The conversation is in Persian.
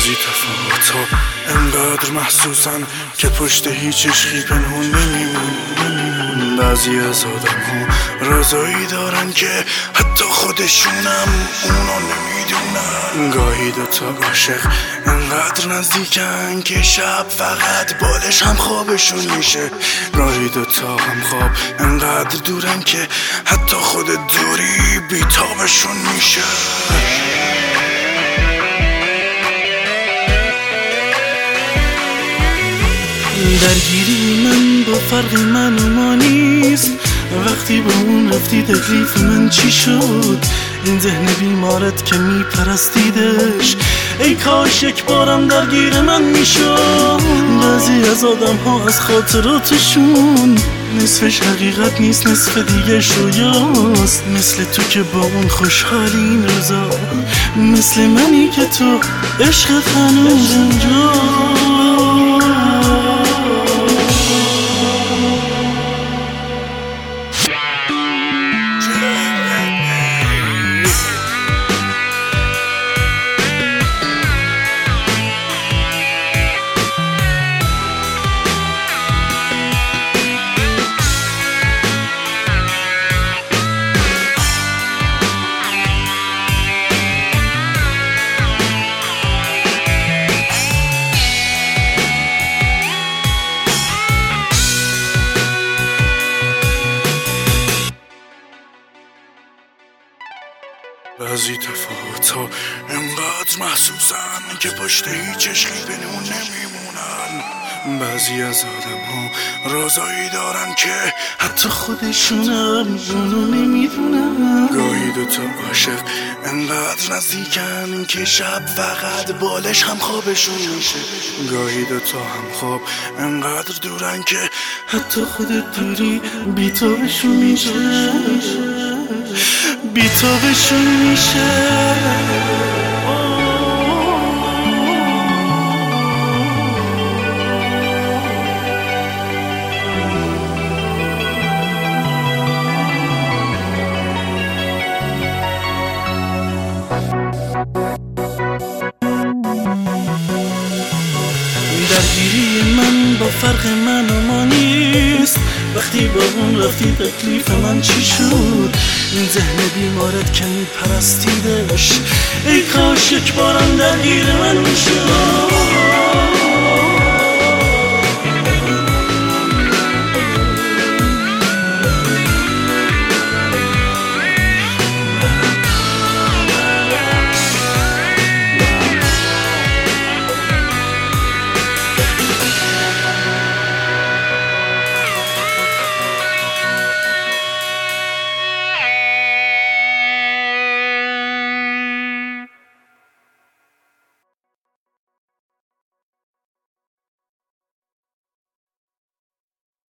بعضی تفاوت‌ها انقدر محسوسن که پشت هیچ عشقی پنهون نمیمون. بعضی از آدم‌ها رازایی دارن که حتی خودشونم اونو نمیدونن. گاهی دوتا عاشق انقدر نزدیکن که شب فقط بالش هم خوابشون میشه. گاهی دوتا هم خواب انقدر دورن که حتی خود دوری بیتابشون میشه. درگیری من با فرق من و ما نیست. وقتی با اون رفتی تکلیف من چی شد؟ این ذهن بیمارت که میپرستیدش ای کاش یک بارم درگیر من میشد. بعضی از آدم ها از خاطراتشون نصفش حقیقت نیست، نصف دیگه شویاست. مثل تو که با اون خوشحالی این روزا، مثل منی که تو عشقت هنوز اونجا. بعضی تفاوت‌ها انقدر محسوسن که پشت هیچ عشقی پنهون نمیمونن. بعضی از آدم‌ها رازایی دارن که حتی خودشونم اونو نمیدونن. گاهی دوتا عاشق انقدر نزدیکن که شب فقط بالش هم خوابشون میشه. گاهی دوتا هم خواب انقدر دورن که حتی خود دوری بیتابشون میشه. بیتابشون میشه. درگیری من با فرق من و ما نیست. وقتی با اون رفتی تکلیف من چی شد؟ این ذهن بیمارت که میپرستیدش ای کاش یک بارم درگیر من میشد.